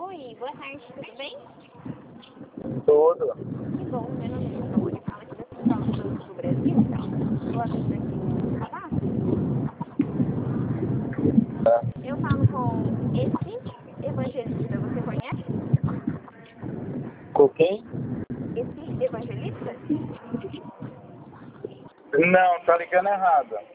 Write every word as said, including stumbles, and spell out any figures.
Oi, boa tarde, tudo bem? Tudo. Que bom, meu nome é Saúde, fala aqui da Central do do Brasil, então. Vou abrir aqui o cadastro. É. Eu falo com esse evangelista, você conhece? Com quem? Esse evangelista? Não, tá ligando errado.